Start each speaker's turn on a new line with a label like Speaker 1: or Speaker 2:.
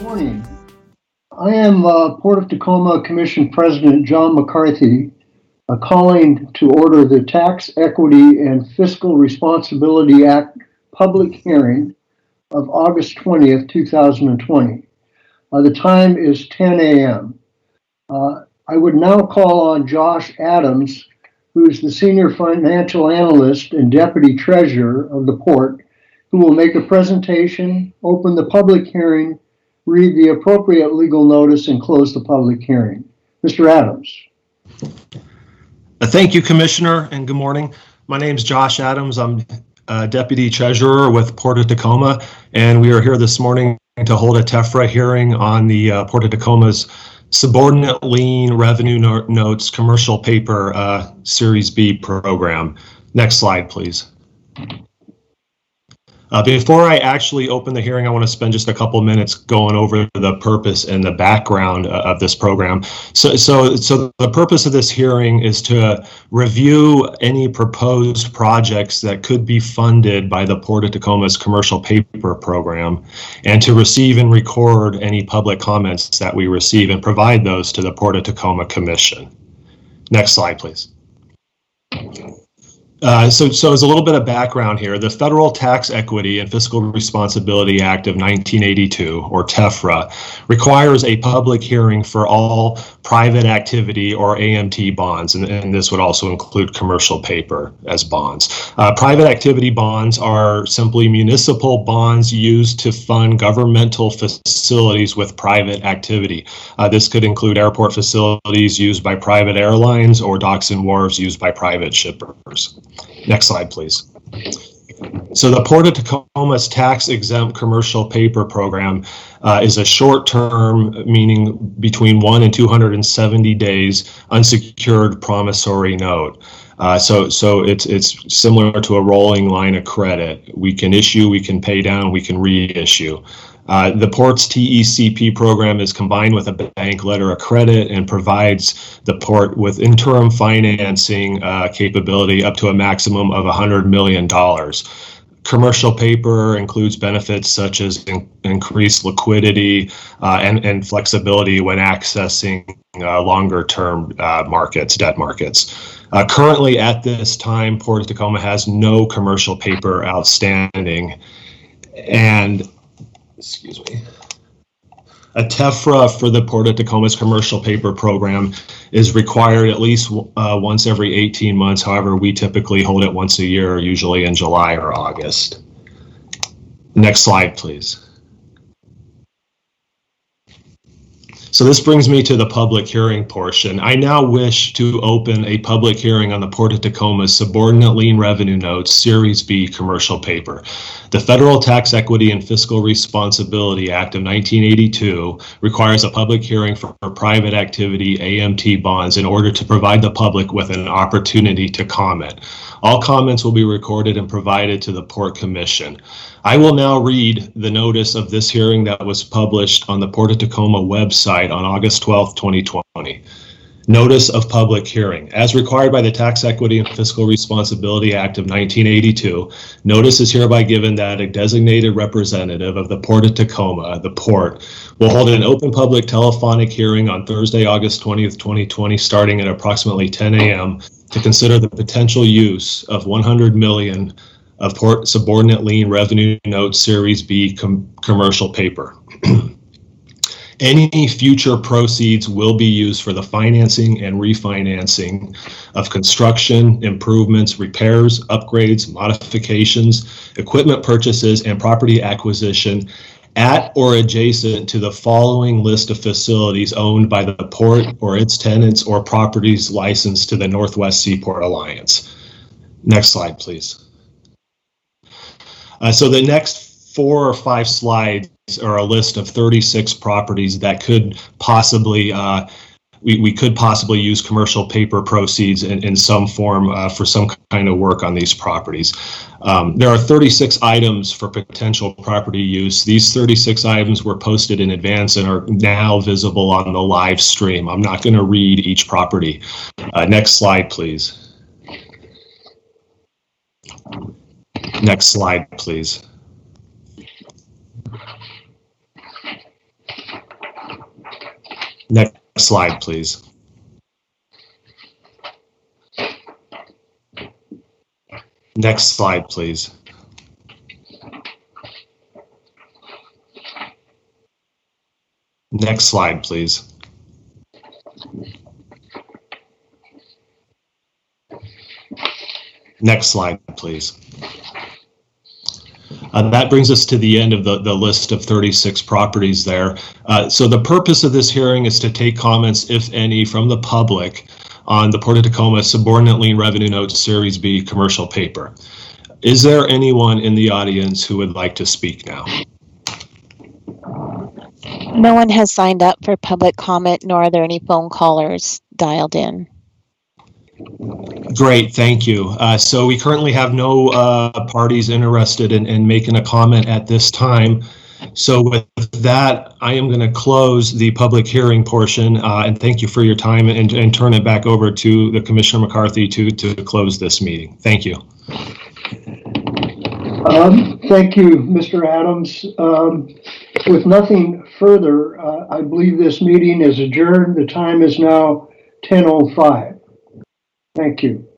Speaker 1: Morning. I am Port of Tacoma Commission President John McCarthy, calling to order the Tax Equity and Fiscal Responsibility Act public hearing of August 20th, 2020. The time is 10 a.m. I would now call on Josh Adams, who is the Senior Financial Analyst and Deputy Treasurer of the Port, who will make a presentation, open the public hearing, read the appropriate legal notice, and close the public hearing. Mr. Adams.
Speaker 2: Thank you, Commissioner, and good morning. My name is Josh Adams. I'm Deputy Treasurer with Port of Tacoma, and we are here this morning to hold a TEFRA hearing on the Port of Tacoma's Subordinate Lien Revenue Notes Commercial Paper Series B program. Next slide, please. Before I actually open the hearing, I want to spend just a couple minutes going over the purpose and the background of this program. So the purpose of this hearing is to review any proposed projects that could be funded by the Port of Tacoma's commercial paper program, and to receive and record any public comments that we receive and provide those to the Port of Tacoma Commission. Next slide, please. So as a little bit of background here, the Federal Tax Equity and Fiscal Responsibility Act of 1982, or TEFRA, requires a public hearing for all private activity or AMT bonds, and this would also include commercial paper as bonds. Private activity bonds are simply municipal bonds used to fund governmental facilities with private activity. This could include airport facilities used by private airlines or docks and wharves used by private shippers. Next slide, please. So the Port of Tacoma's tax-exempt commercial paper program is a short-term, meaning between 1 and 270 days, unsecured promissory note. So it's similar to a rolling line of credit. We can issue, we can pay down, we can reissue. The Port's TECP program is combined with a bank letter of credit and provides the Port with interim financing capability up to a maximum of $100 million. Commercial paper includes benefits such as increased liquidity and flexibility when accessing longer-term debt markets. Currently, at this time, Port of Tacoma has no commercial paper outstanding, and a TEFRA for the Port of Tacoma's commercial paper program is required at least once every 18 months. However, we typically hold it once a year, usually in July or August. Next slide, please. So this brings me to the public hearing portion. I now wish to open a public hearing on the Port of Tacoma's Subordinate Lien Revenue Notes Series B commercial paper. The Federal Tax Equity and Fiscal Responsibility Act of 1982 requires a public hearing for private activity AMT bonds in order to provide the public with an opportunity to comment. All comments will be recorded and provided to the Port Commission. I will now read the notice of this hearing that was published on the Port of Tacoma website on August 12, 2020. Notice of public hearing. As required by the Tax Equity and Fiscal Responsibility Act of 1982, notice is hereby given that a designated representative of the Port of Tacoma, the Port, will hold an open public telephonic hearing on Thursday, August 20th, 2020, starting at approximately 10 a.m. to consider the potential use of $100 million of Port Subordinate Lien Revenue Notes Series B commercial paper. Any future proceeds will be used for the financing and refinancing of construction, improvements, repairs, upgrades, modifications, equipment purchases, and property acquisition at or adjacent to the following list of facilities owned by the Port or its tenants or properties licensed to the Northwest Seaport Alliance. Next slide, please. So the next 4 or 5 slides are a list of 36 properties that could possibly, we could possibly use commercial paper proceeds in some form for some kind of work on these properties. There are 36 items for potential property use. These 36 items were posted in advance and are now visible on the live stream. I'm not going to read each property. Next slide, please. Next slide, please. Next slide, please. Next slide, please. Next slide, please. Next slide, please. That brings us to the end of the list of 36 properties there. So the purpose of this hearing is to take comments, if any, from the public on the Port of Tacoma Subordinate Lien Revenue Note Series B commercial paper. Is there anyone in the audience who would like to speak now?
Speaker 3: No one has signed up for public comment, nor are there any phone callers dialed in.
Speaker 2: Great, thank you. So we currently have no parties interested in making a comment at this time. So with that, I am going to close the public hearing portion and thank you for your time and turn it back over to the Commissioner McCarthy to close this meeting. Thank you.
Speaker 1: Thank you, Mr. Adams. With nothing further, I believe this meeting is adjourned. The time is now 10:05. Thank you.